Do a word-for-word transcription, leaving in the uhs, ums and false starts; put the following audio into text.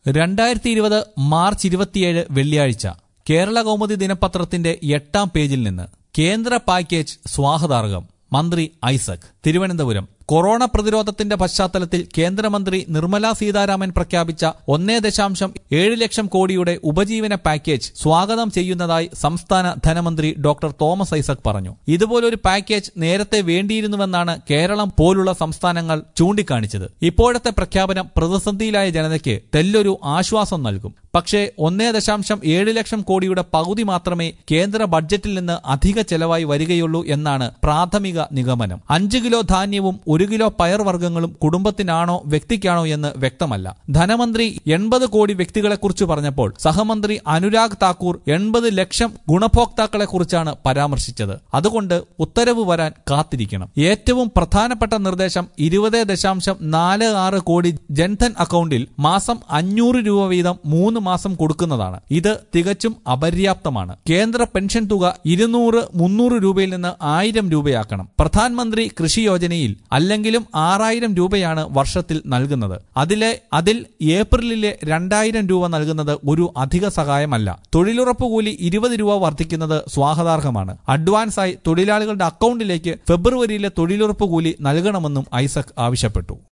രണ്ടായിരത്തി ഇരുപത് മാർച്ച് ഇരുപത്തിയേഴ് വെള്ളിയാഴ്ച കേരള കൗമുദി ദിനപത്രത്തിന്റെ എട്ടാം പേജിൽ നിന്ന് കേന്ദ്ര പാക്കേജ് സ്വാഗതാർഹം മന്ത്രി ഐസക്. തിരുവനന്തപുരം. കൊറോണ പ്രതിരോധത്തിന്റെ പശ്ചാത്തലത്തിൽ കേന്ദ്രമന്ത്രി നിർമ്മല സീതാരാമൻ പ്രഖ്യാപിച്ച ഒന്നേ ദശാംശം ഏഴ് ലക്ഷം കോടിയുടെ ഉപജീവന പാക്കേജ് സ്വാഗതം ചെയ്യുന്നതായി സംസ്ഥാന ധനമന്ത്രി ഡോക്ടർ തോമസ് ഐസക് പറഞ്ഞു. ഇതുപോലൊരു പാക്കേജ് നേരത്തെ വേണ്ടിയിരുന്നുവെന്നാണ് കേരളം പോലുള്ള സംസ്ഥാനങ്ങൾ ചൂണ്ടിക്കാണിച്ചത്. ഇപ്പോഴത്തെ പ്രഖ്യാപനം പ്രതിസന്ധിയിലായ ജനതയ്ക്ക് തെല്ലൊരു ആശ്വാസം നൽകും. പക്ഷേ ഒന്നേ ദശാംശം ഏഴ് ലക്ഷം കോടിയുടെ പകുതി മാത്രമേ കേന്ദ്ര ബഡ്ജറ്റിൽ നിന്ന് അധിക ചെലവായി വരികയുള്ളൂ എന്നാണ് പ്രാഥമിക നിഗമനം. അഞ്ച് കിലോ ധാന്യവും ഒരു കിലോ പയർവർഗ്ഗങ്ങളും കുടുംബത്തിനാണോ വ്യക്തിക്കാണോ എന്ന് വ്യക്തമല്ല. ധനമന്ത്രി എൺപത് കോടി വ്യക്തികളെക്കുറിച്ച് പറഞ്ഞപ്പോൾ സഹമന്ത്രി അനുരാഗ് താക്കൂർ എൺപത് ലക്ഷം ഗുണഭോക്താക്കളെക്കുറിച്ചാണ് പരാമർശിച്ചത്. അതുകൊണ്ട് ഉത്തരവ് വരാൻ കാത്തിരിക്കണം. ഏറ്റവും പ്രധാനപ്പെട്ട നിർദ്ദേശം ഇരുപത് ദശാംശം നാല് ആറ് കോടി ജൻധൻ അക്കൗണ്ടിൽ മാസം അഞ്ഞൂറ് രൂപ വീതം മൂന്ന് മാസം കൊടുക്കുന്നതാണ്. ഇത് തികച്ചും അപര്യാപ്തമാണ്. കേന്ദ്ര പെൻഷൻ തുക ഇരുന്നൂറ് മുന്നൂറ് രൂപയിൽ നിന്ന് ആയിരം രൂപയാക്കണം. പ്രധാനമന്ത്രി കൃഷി യോജനയിൽ അല്ലെങ്കിലും ആറായിരം രൂപയാണ് വർഷത്തിൽ നൽകുന്നത്. അതിലെ അതിൽ ഏപ്രിലിലെ രണ്ടായിരം രൂപ നൽകുന്നത് ഒരു അധിക സഹായമല്ല. തൊഴിലുറപ്പ് കൂലി ഇരുപത് രൂപ വർദ്ധിക്കുന്നത് സ്വാഗതാർഹമാണ്. അഡ്വാൻസായി തൊഴിലാളികളുടെ അക്കൗണ്ടിലേക്ക് ഫെബ്രുവരിയിലെ തൊഴിലുറപ്പ് കൂലി നൽകണമെന്നും ഐസക് ആവശ്യപ്പെട്ടു.